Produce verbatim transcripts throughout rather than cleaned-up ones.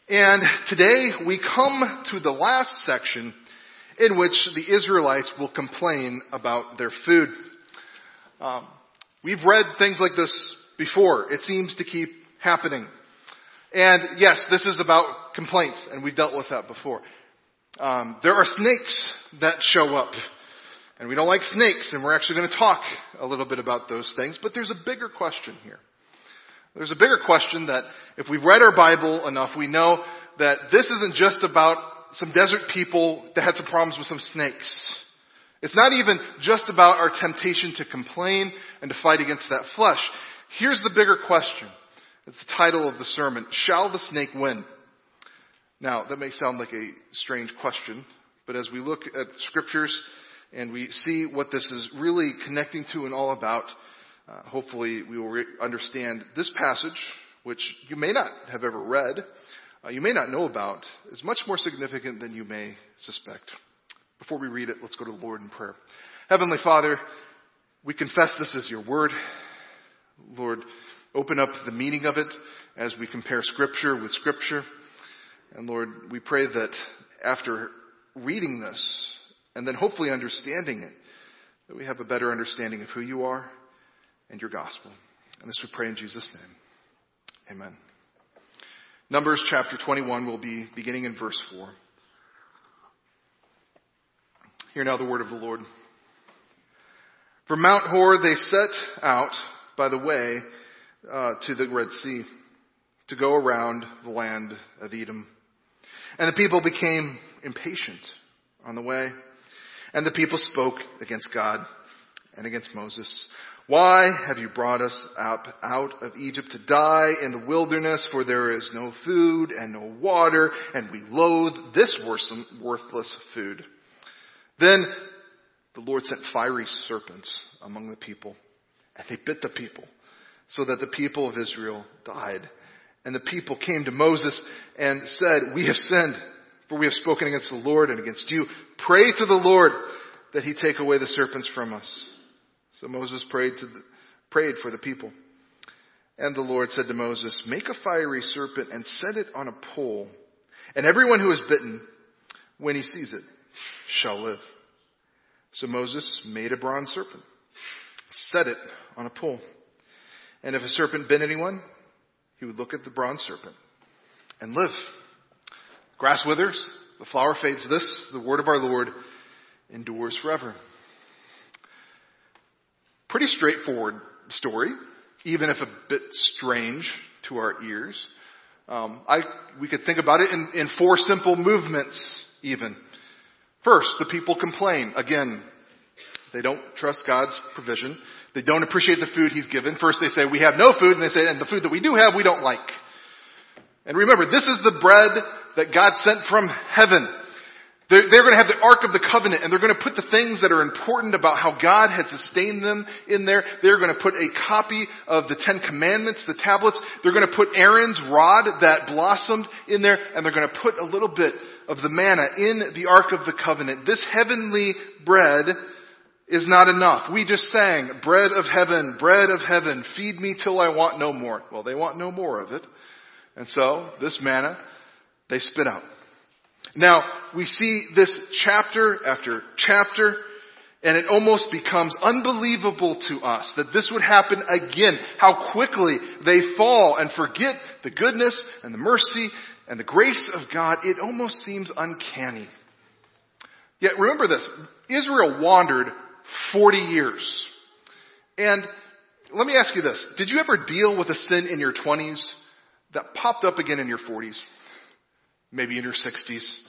And today we come to the last section in which the Israelites will complain about their food. Um, we've read things like this before. It seems to keep happening. And yes, this is about complaints, and we've dealt with that before. Um, there are snakes that show up. And we don't like snakes, and we're actually going to talk a little bit about those things. But there's a bigger question here. There's a bigger question that if we've read our Bible enough, we know that this isn't just about some desert people that had some problems with some snakes. It's not even just about our temptation to complain and to fight against that flesh. Here's the bigger question. It's the title of the sermon. Shall the snake win? Now, that may sound like a strange question, but as we look at scriptures and we see what this is really connecting to and all about, Uh, hopefully we will re- understand this passage, which you may not have ever read, uh, you may not know about, is much more significant than you may suspect. Before we read it, let's go to the Lord in prayer. Heavenly Father, we confess this is your word. Lord, open up the meaning of it as we compare Scripture with Scripture. And Lord, we pray that after reading this and then hopefully understanding it, that we have a better understanding of who you are and your gospel. And this we pray in Jesus' name. Amen. Numbers chapter twenty-one will be beginning in verse four. Hear now the word of the Lord. From Mount Hor they set out by the way uh, to the Red Sea to go around the land of Edom. And the people became impatient on the way. And the people spoke against God and against Moses. Why have you brought us up out of Egypt to die in the wilderness? For there is no food and no water, and we loathe this worthless food. Then the Lord sent fiery serpents among the people, and they bit the people, so that the people of Israel died. And the people came to Moses and said, we have sinned, for we have spoken against the Lord and against you. Pray to the Lord that he take away the serpents from us. So Moses prayed to the, prayed for the people. And the Lord said to Moses, make a fiery serpent and set it on a pole. And everyone who is bitten, when he sees it, shall live. So Moses made a bronze serpent, set it on a pole. And if a serpent bit anyone, he would look at the bronze serpent and live. Grass withers, the flower fades. This, the word of our Lord, endures forever. Pretty straightforward story, even if a bit strange to our ears. Um, I we could think about it in, in four simple movements even. First, the people complain. Again, they don't trust God's provision. They don't appreciate the food he's given. First they say, we have no food, and they say, and the food that we do have, we don't like. And remember, this is the bread that God sent from heaven. They're, they're going to have the Ark of the Covenant, and they're going to put the things that are important about how God had sustained them in there. They're going to put a copy of the Ten Commandments, the tablets. They're going to put Aaron's rod that blossomed in there, and they're going to put a little bit of the manna in the Ark of the Covenant. This heavenly bread is not enough. We just sang, bread of heaven, bread of heaven, feed me till I want no more. Well, they want no more of it. And so, this manna, they spit out. Now, we see this chapter after chapter, and it almost becomes unbelievable to us that this would happen again. How quickly they fall and forget the goodness and the mercy and the grace of God. It almost seems uncanny. Yet remember this, Israel wandered forty years. And let me ask you this, did you ever deal with a sin in your twenties that popped up again in your forties? Maybe in your sixties.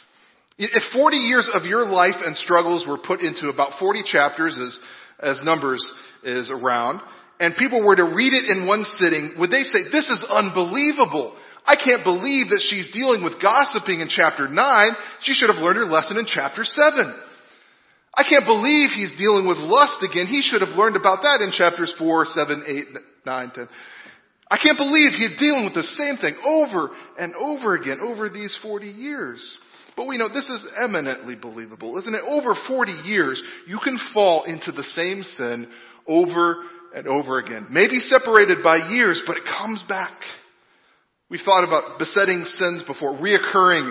If forty years of your life and struggles were put into about forty chapters as, as Numbers is around, and people were to read it in one sitting, would they say, this is unbelievable. I can't believe that she's dealing with gossiping in chapter nine. She should have learned her lesson in chapter seven. I can't believe he's dealing with lust again. He should have learned about that in chapters four, seven, eight, nine, ten. I can't believe he's dealing with the same thing over and over again over these forty years. But we know this is eminently believable, isn't it? Over forty years, you can fall into the same sin over and over again. Maybe separated by years, but it comes back We've thought about besetting sins before, reoccurring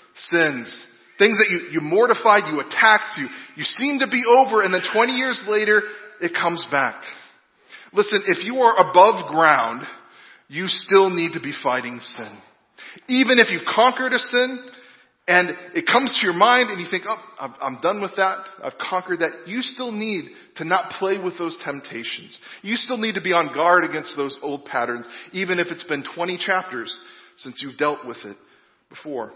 sins. Things that you, you mortified, you attacked, you, you seem to be over, and then twenty years later, it comes back. Listen, if you are above ground, you still need to be fighting sin. Even if you've conquered a sin, and it comes to your mind and you think, oh, I'm, I'm done with that. I've conquered that. You still need to not play with those temptations. You still need to be on guard against those old patterns, even if it's been twenty chapters since you've dealt with it before.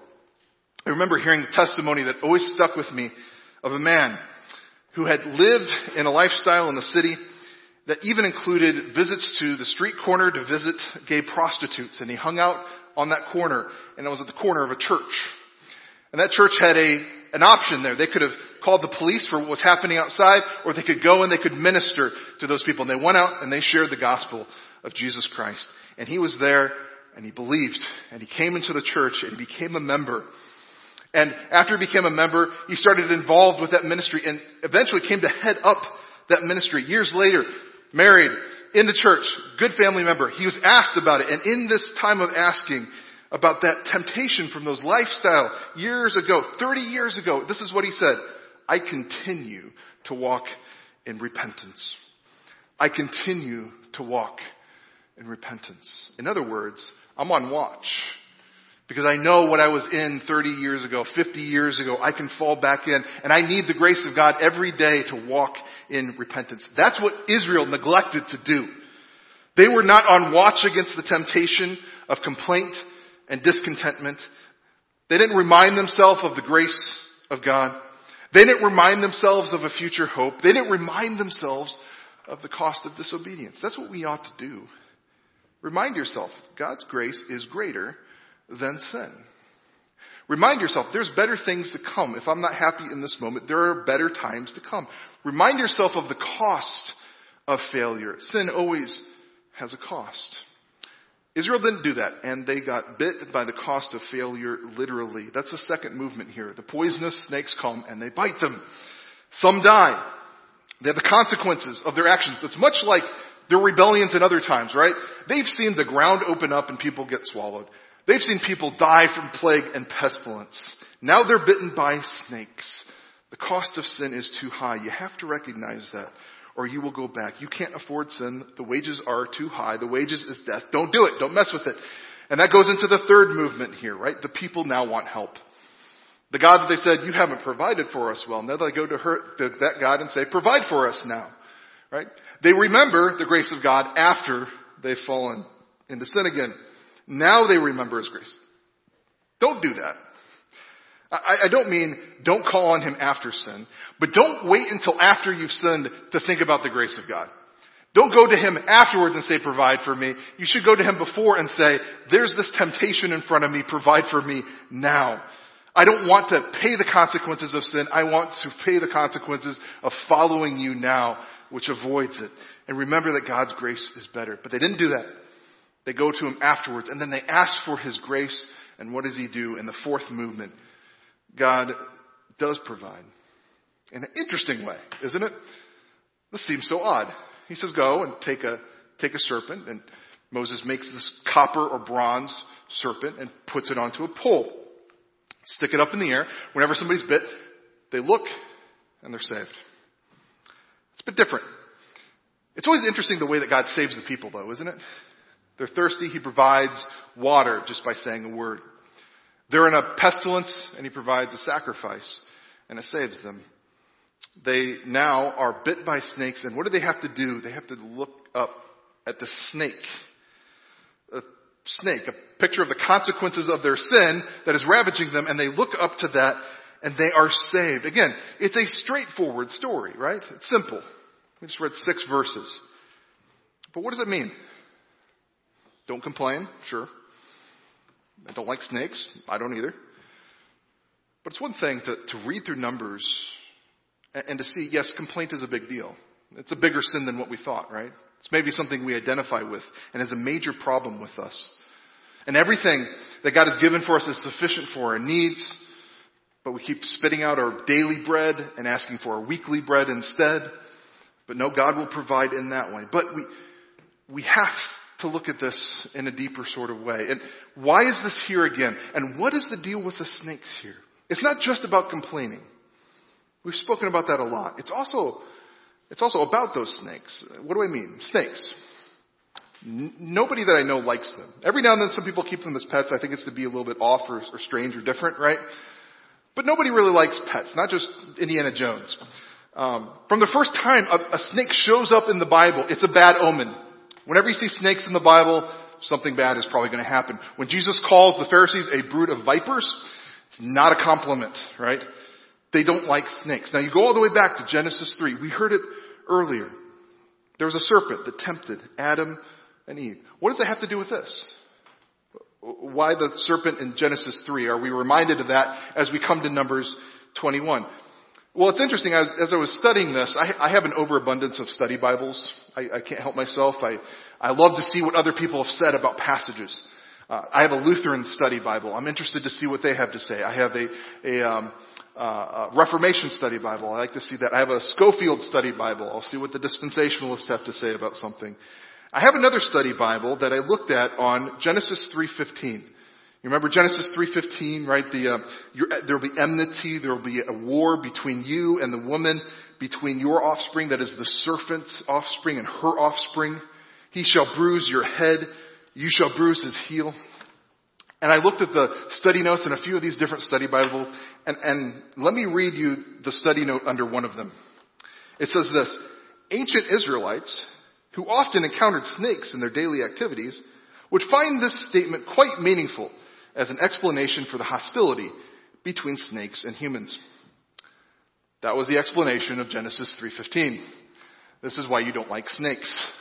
I remember hearing the testimony that always stuck with me of a man who had lived in a lifestyle in the city that even included visits to the street corner to visit gay prostitutes. And he hung out on that corner, and it was at the corner of a church. And that church had a an option there. They could have called the police for what was happening outside, or they could go and they could minister to those people. And they went out and they shared the gospel of Jesus Christ. And he was there, and he believed, and he came into the church, and he became a member. And after he became a member, he started involved with that ministry and eventually came to head up that ministry. Years later, married, in the church, good family member. He was asked about it. And in this time of asking about that temptation from those lifestyle years ago, thirty years ago, this is what he said. I continue to walk in repentance. I continue to walk in repentance. In other words, I'm on watch. Because I know what I was in thirty years ago, fifty years ago, I can fall back in. And I need the grace of God every day to walk in repentance. That's what Israel neglected to do. They were not on watch against the temptation of complaint and discontentment. They didn't remind themselves of the grace of God. They didn't remind themselves of a future hope. They didn't remind themselves of the cost of disobedience. That's what we ought to do. Remind yourself, God's grace is greater than sin. Remind yourself, there's better things to come. If I'm not happy in this moment, there are better times to come. Remind yourself of the cost of failure. Sin always has a cost. Israel didn't do that, and they got bit by the cost of failure literally. That's the second movement here. The poisonous snakes come and they bite them. Some die. They have the consequences of their actions. It's much like their rebellions in other times, right? They've seen the ground open up and people get swallowed. They've seen people die from plague and pestilence. Now they're bitten by snakes. The cost of sin is too high. You have to recognize that, or you will go back. You can't afford sin. The wages are too high. The wages is death. Don't do it. Don't mess with it. And that goes into the third movement here, right? The people now want help. The God that they said, you haven't provided for us well. Now they go to, her, to that God and say, provide for us now, right? They remember the grace of God after they've fallen into sin again. Now they remember His grace. Don't do that. I, I don't mean don't call on Him after sin, but don't wait until after you've sinned to think about the grace of God. Don't go to Him afterwards and say, provide for me. You should go to Him before and say, there's this temptation in front of me, provide for me now. I don't want to pay the consequences of sin. I want to pay the consequences of following you now, which avoids it. And remember that God's grace is better. But they didn't do that. They go to Him afterwards, and then they ask for His grace. And what does He do? In the fourth movement, God does provide. In an interesting way, isn't it? This seems so odd. He says, go and take a, take a serpent. And Moses makes this copper or bronze serpent and puts it onto a pole. Stick it up in the air. Whenever somebody's bit, they look and they're saved. It's a bit different. It's always interesting the way that God saves the people, though, isn't it? They're thirsty. He provides water just by saying a word. They're in a pestilence, and He provides a sacrifice, and it saves them. They now are bit by snakes, and what do they have to do? They have to look up at the snake. A snake, a picture of the consequences of their sin that is ravaging them, and they look up to that, and they are saved. Again, it's a straightforward story, right? It's simple. We just read six verses. But what does it mean? Don't complain, sure. I don't like snakes. I don't either. But it's one thing to, to read through Numbers and, and to see, yes, complaint is a big deal. It's a bigger sin than what we thought, right? It's maybe something we identify with and is a major problem with us. And everything that God has given for us is sufficient for our needs, but we keep spitting out our daily bread and asking for our weekly bread instead. But no, God will provide in that way. But we we have to look at this in a deeper sort of way. And why is this here again? And what is the deal with the snakes here? It's not just about complaining. We've spoken about that a lot. It's also, it's also about those snakes. What do I mean? Snakes. N- nobody that I know likes them. Every now and then some people keep them as pets. I think it's to be a little bit off or, or strange or different, right? But nobody really likes pets, not just Indiana Jones. Um, from the first time a, a snake shows up in the Bible, it's a bad omen. Whenever you see snakes in the Bible, something bad is probably going to happen. When Jesus calls the Pharisees a brood of vipers, it's not a compliment, right? They don't like snakes. Now you go all the way back to Genesis three. We heard it earlier. There was a serpent that tempted Adam and Eve. What does that have to do with this? Why the serpent in Genesis three? Are we reminded of that as we come to Numbers twenty-one? Well, it's interesting. As, as I was studying this, I, I have an overabundance of study Bibles. I, I can't help myself. I, I love to see what other people have said about passages. Uh, I have a Lutheran study Bible. I'm interested to see what they have to say. I have a, a, um, uh, a Reformation study Bible. I like to see that. I have a Schofield study Bible. I'll see what the dispensationalists have to say about something. I have another study Bible that I looked at on Genesis three fifteen. You remember Genesis three fifteen, right? The, uh, there will be enmity, there will be a war between you and the woman, between your offspring, that is the serpent's offspring, and her offspring. He shall bruise your head, you shall bruise his heel. And I looked at the study notes in a few of these different study Bibles, and, and let me read you the study note under one of them. It says this: ancient Israelites, who often encountered snakes in their daily activities, would find this statement quite meaningful as an explanation for the hostility between snakes and humans. That was the explanation of Genesis three fifteen. This is why you don't like snakes.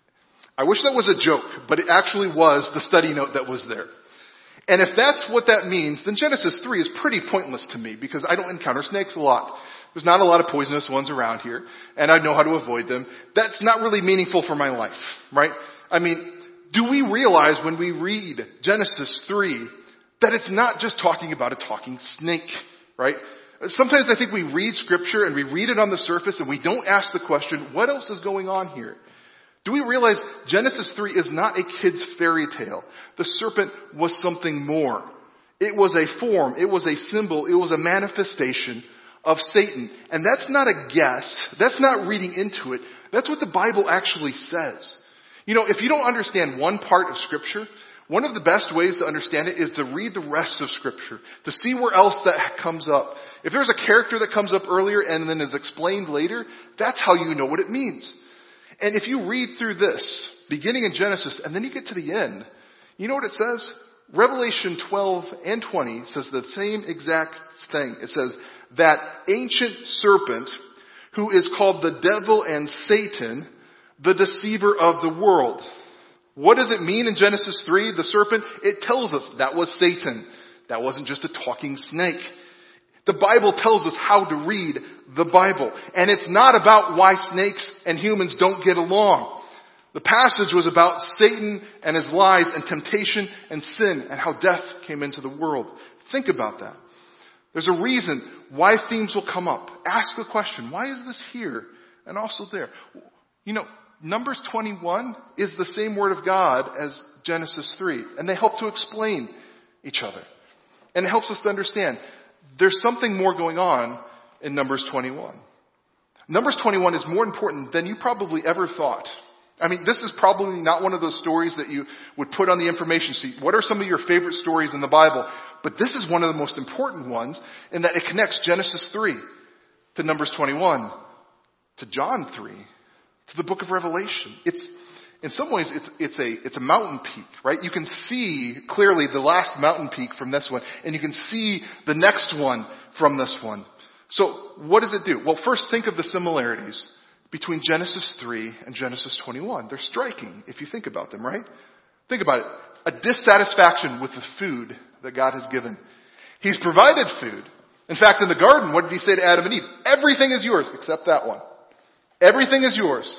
I wish that was a joke, but it actually was the study note that was there. And if that's what that means, then Genesis three is pretty pointless to me, because I don't encounter snakes a lot. There's not a lot of poisonous ones around here, and I know how to avoid them. That's not really meaningful for my life, right? I mean, do we realize when we read Genesis three that it's not just talking about a talking snake, right? Sometimes I think we read scripture and we read it on the surface and we don't ask the question, what else is going on here? Do we realize Genesis three is not a kid's fairy tale? The serpent was something more. It was a form. It was a symbol. It was a manifestation of Satan. And that's not a guess. That's not reading into it. That's what the Bible actually says. You know, if you don't understand one part of scripture, one of the best ways to understand it is to read the rest of scripture, to see where else that comes up. If there's a character that comes up earlier and then is explained later, that's how you know what it means. And if you read through this, beginning in Genesis, and then you get to the end, you know what it says? Revelation twelve and twenty says the same exact thing. It says, that ancient serpent, who is called the devil and Satan, the deceiver of the world. What does it mean in Genesis three, the serpent? It tells us that was Satan. That wasn't just a talking snake. The Bible tells us how to read the Bible. And it's not about why snakes and humans don't get along. The passage was about Satan and his lies and temptation and sin and how death came into the world. Think about that. There's a reason why themes will come up. Ask the question, why is this here and also there? You know, Numbers twenty-one is the same word of God as Genesis three. And they help to explain each other. And it helps us to understand there's something more going on in Numbers twenty-one. Numbers twenty-one is more important than you probably ever thought. I mean, this is probably not one of those stories that you would put on the information sheet. What are some of your favorite stories in the Bible? But this is one of the most important ones in that it connects Genesis three to Numbers twenty-one, to John three, to the book of Revelation. It's, in some ways, it's, it's a, it's a mountain peak, right? You can see clearly the last mountain peak from this one, and you can see the next one from this one. So what does it do? Well, first think of the similarities between Genesis three and Genesis twenty-one. They're striking if you think about them, right? Think about it. A dissatisfaction with the food that God has given. He's provided food. In fact, in the garden, what did he say to Adam and Eve? Everything is yours except that one. Everything is yours.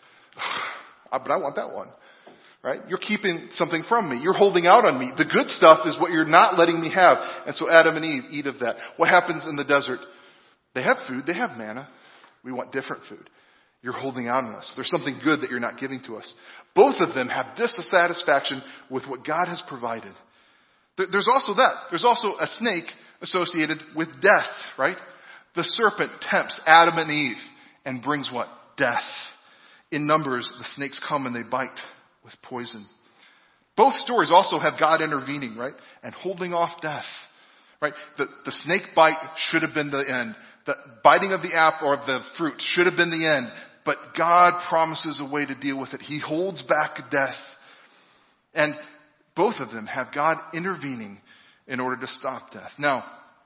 But I want that one. Right? You're keeping something from me. You're holding out on me. The good stuff is what you're not letting me have. And so Adam and Eve eat of that. What happens in the desert? They have food. They have manna. We want different food. You're holding out on us. There's something good that you're not giving to us. Both of them have dissatisfaction with what God has provided. There's also that. There's also a snake associated with death, right? The serpent tempts Adam and Eve and brings what? Death. In Numbers, the snakes come and they bite with poison. Both stories also have God intervening, right? And holding off death, right? The, the snake bite should have been the end. The biting of the apple or of the fruit should have been the end. But God promises a way to deal with it. He holds back death. And both of them have God intervening in order to stop death. Now,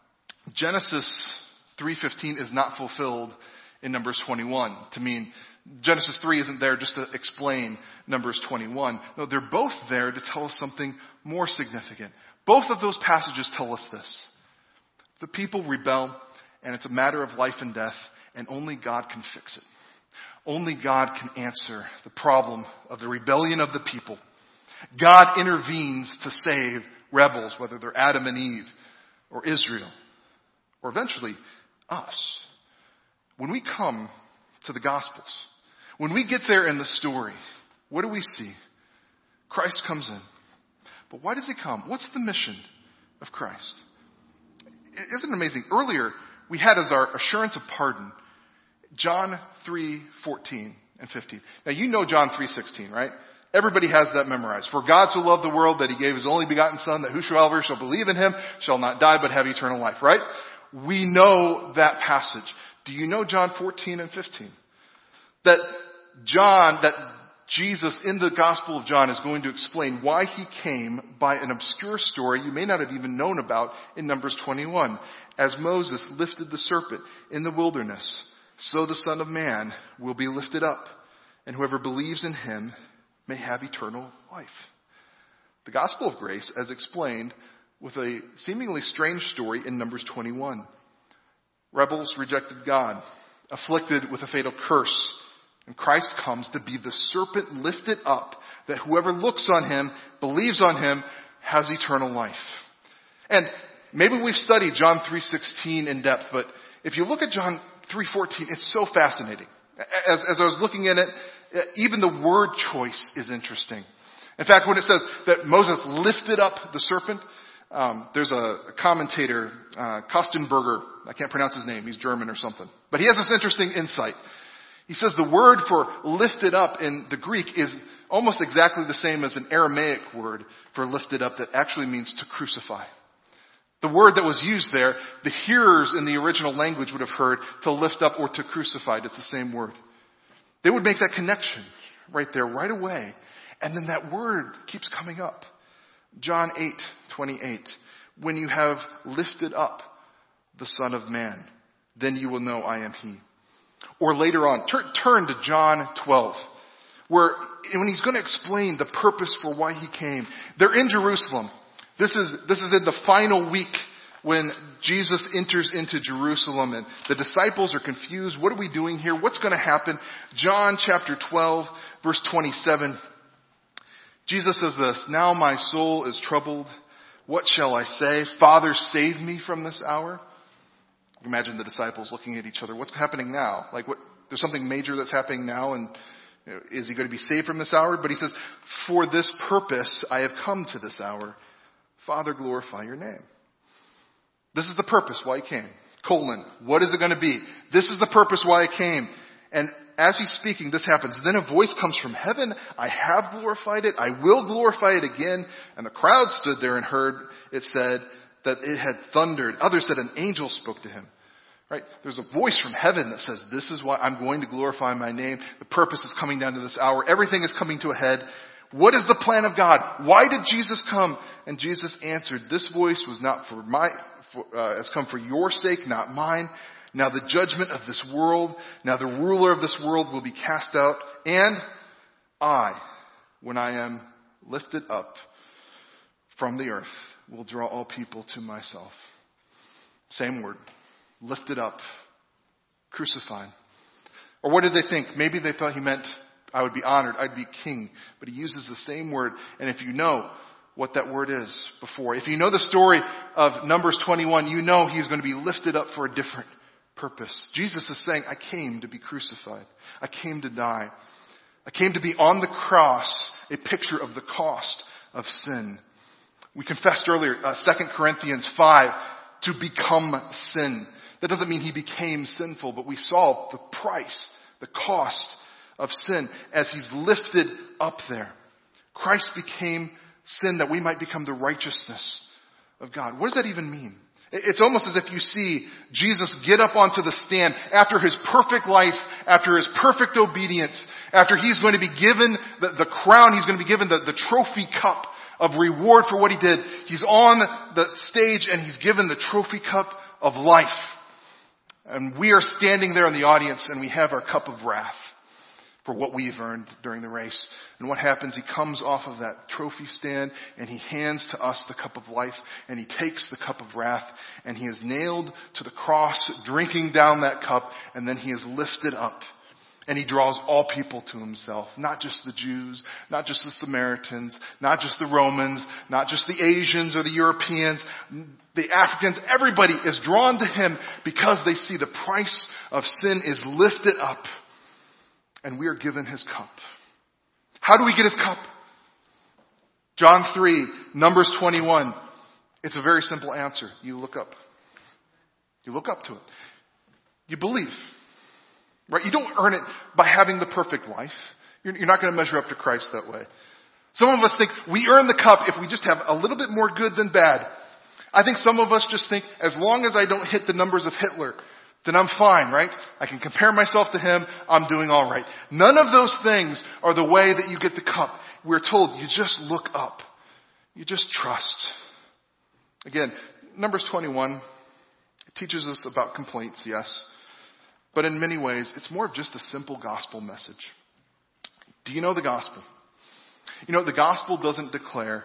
Genesis three fifteen is not fulfilled in Numbers twenty-one to mean Genesis three isn't there just to explain Numbers twenty-one. No, they're both there to tell us something more significant. Both of those passages tell us this. The people rebel, and it's a matter of life and death, and only God can fix it. Only God can answer the problem of the rebellion of the people. God intervenes to save rebels, whether they're Adam and Eve or Israel or eventually us. When we come to the Gospels, when we get there in the story, what do we see? Christ comes in. But why does he come? What's the mission of Christ? Isn't it amazing? Earlier, we had as our assurance of pardon, John three fourteen and fifteen. Now you know John three sixteen, right? Everybody has that memorized. For God so loved the world that he gave his only begotten Son, that whosoever shall believe in him shall not die but have eternal life, right? We know that passage. Do you know John fourteen and fifteen? That John, that Jesus in the Gospel of John is going to explain why he came by an obscure story you may not have even known about in Numbers twenty-one. As Moses lifted the serpent in the wilderness, so the Son of Man will be lifted up, and whoever believes in him may have eternal life. The Gospel of Grace, as explained with a seemingly strange story in Numbers twenty-one. Rebels rejected God, afflicted with a fatal curse. And Christ comes to be the serpent lifted up, that whoever looks on him, believes on him, has eternal life. And maybe we've studied John three sixteen in depth, but if you look at John three fourteen, it's so fascinating. As, as I was looking at it, even the word choice is interesting. In fact, when it says that Moses lifted up the serpent, um, there's a, a commentator, uh, Kostenberger, I can't pronounce his name, he's German or something, but he has this interesting insight. He says the word for lifted up in the Greek is almost exactly the same as an Aramaic word for lifted up that actually means to crucify. The word that was used there, the hearers in the original language would have heard to lift up or to crucify. It's the same word. They would make that connection right there, right away. And then that word keeps coming up. John eight twenty-eight. When you have lifted up the Son of Man, then you will know I am he. Or later on, turn, turn to John twelve, where when he's going to explain the purpose for why he came, they're in Jerusalem. This is, this is in the final week when Jesus enters into Jerusalem and the disciples are confused. What are we doing here? What's going to happen? John chapter twelve, verse twenty-seven. Jesus says this, now my soul is troubled. What shall I say? Father, save me from this hour. Imagine the disciples looking at each other. What's happening now? Like what? There's something major that's happening now, and you know, is he going to be saved from this hour? But he says, for this purpose I have come to this hour. Father, glorify your name. This is the purpose why he came. Colon. What is it going to be? This is the purpose why I came. And as he's speaking, this happens. Then a voice comes from heaven. I have glorified it. I will glorify it again. And the crowd stood there and heard it said that it had thundered. Others said an angel spoke to him. Right? There's a voice from heaven that says, this is why I'm going to glorify my name. The purpose is coming down to this hour. Everything is coming to a head. What is the plan of God? Why did Jesus come? And Jesus answered, this voice was not for my, for, uh, has come for your sake, not mine. Now the judgment of this world, now the ruler of this world will be cast out. And I, when I am lifted up from the earth, will draw all people to myself. Same word. Lifted up. Crucified. Or what did they think? Maybe they thought he meant I would be honored, I'd be king. But he uses the same word. And if you know what that word is before, if you know the story of Numbers twenty-one, you know he's going to be lifted up for a different purpose. Jesus is saying, I came to be crucified. I came to die. I came to be on the cross, a picture of the cost of sin. We confessed earlier, uh, Second Corinthians five, to become sin. That doesn't mean he became sinful, but we saw the price, the cost of sin as he's lifted up there. Christ became sin that we might become the righteousness of God. What does that even mean? It's almost as if you see Jesus get up onto the stand after his perfect life, after his perfect obedience, after he's going to be given the, the crown, he's going to be given the, the trophy cup of reward for what he did. He's on the stage and he's given the trophy cup of life. And we are standing there in the audience and we have our cup of wrath for what we've earned during the race. And what happens? He comes off of that trophy stand and he hands to us the cup of life and he takes the cup of wrath and he is nailed to the cross, drinking down that cup, and then he is lifted up. And he draws all people to himself, not just the Jews, not just the Samaritans, not just the Romans, not just the Asians or the Europeans, the Africans. Everybody is drawn to him because they see the price of sin is lifted up and we are given his cup. How do we get his cup? John three, Numbers twenty-one. It's a very simple answer. You look up. You look up to it. You believe. Right? You don't earn it by having the perfect life. You're, you're not going to measure up to Christ that way. Some of us think we earn the cup if we just have a little bit more good than bad. I think some of us just think as long as I don't hit the numbers of Hitler, then I'm fine, right? I can compare myself to him. I'm doing all right. None of those things are the way that you get the cup. We're told you just look up. You just trust. Again, Numbers twenty-one, it teaches us about complaints, yes. But in many ways, it's more of just a simple gospel message. Do you know the gospel? You know, the gospel doesn't declare,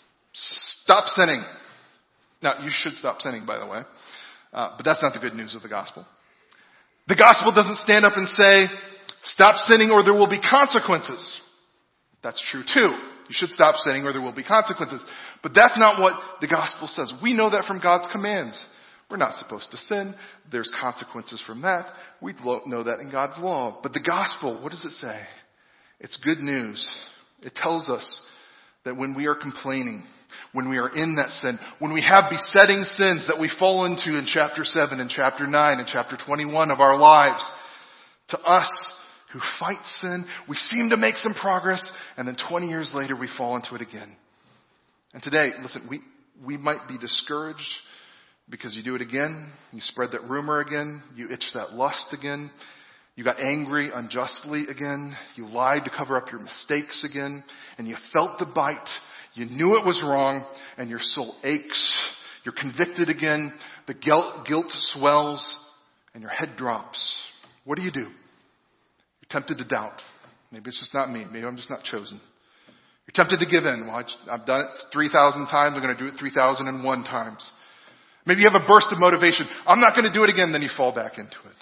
stop sinning. Now, you should stop sinning, by the way. Uh, but that's not the good news of the gospel. The gospel doesn't stand up and say, stop sinning or there will be consequences. That's true too. You should stop sinning or there will be consequences. But that's not what the gospel says. We know that from God's commands. We're not supposed to sin. There's consequences from that. We know that in God's law. But the gospel, what does it say? It's good news. It tells us that when we are complaining, when we are in that sin, when we have besetting sins that we fall into in chapter seven and chapter nine and chapter twenty-one of our lives, to us who fight sin, we seem to make some progress, and then twenty years later we fall into it again. And today, listen, we, we might be discouraged because you do it again, you spread that rumor again, you itch that lust again, you got angry unjustly again, you lied to cover up your mistakes again, and you felt the bite, you knew it was wrong, and your soul aches, you're convicted again, the guilt, guilt swells, and your head drops. What do you do? You're tempted to doubt. Maybe it's just not me, maybe I'm just not chosen. You're tempted to give in. Well, I've done it three thousand times, I'm going to do it three thousand one times. Maybe you have a burst of motivation. I'm not going to do it again. Then you fall back into it.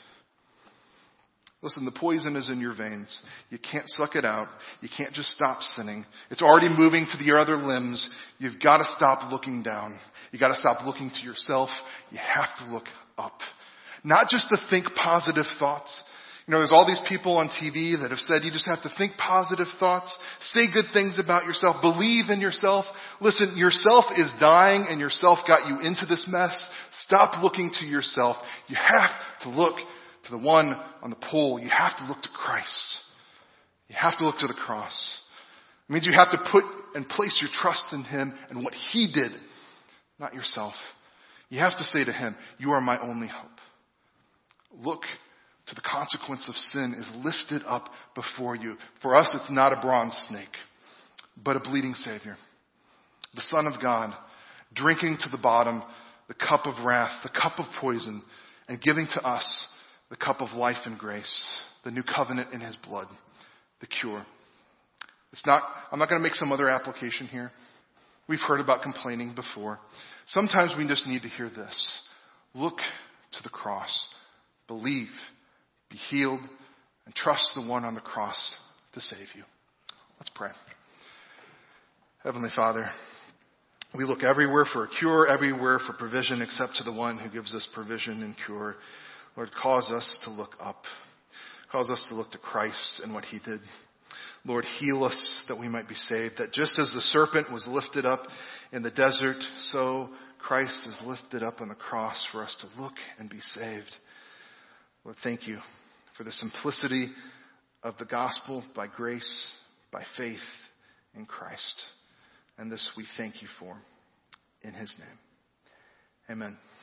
Listen, the poison is in your veins. You can't suck it out. You can't just stop sinning. It's already moving to your other limbs. You've got to stop looking down. You've got to stop looking to yourself. You have to look up. Not just to think positive thoughts. You know, there's all these people on T V that have said you just have to think positive thoughts, say good things about yourself, believe in yourself. Listen, yourself is dying and yourself got you into this mess. Stop looking to yourself. You have to look to the one on the pole. You have to look to Christ. You have to look to the cross. It means you have to put and place your trust in him and what he did, not yourself. You have to say to him, you are my only hope. Look to the consequence of sin is lifted up before you. For us, it's not a bronze snake, but a bleeding Savior. The Son of God, drinking to the bottom the cup of wrath, the cup of poison, and giving to us the cup of life and grace, the new covenant in his blood, the cure. It's not, I'm not going to make some other application here. We've heard about complaining before. Sometimes we just need to hear this. Look to the cross. Believe. Be healed, and trust the one on the cross to save you. Let's pray. Heavenly Father, we look everywhere for a cure, everywhere for provision, except to the one who gives us provision and cure. Lord, cause us to look up. Cause us to look to Christ and what he did. Lord, heal us that we might be saved. That just as the serpent was lifted up in the desert, so Christ is lifted up on the cross for us to look and be saved. Lord, thank you for the simplicity of the gospel by grace, by faith in Christ. And this we thank you for. In his name. Amen.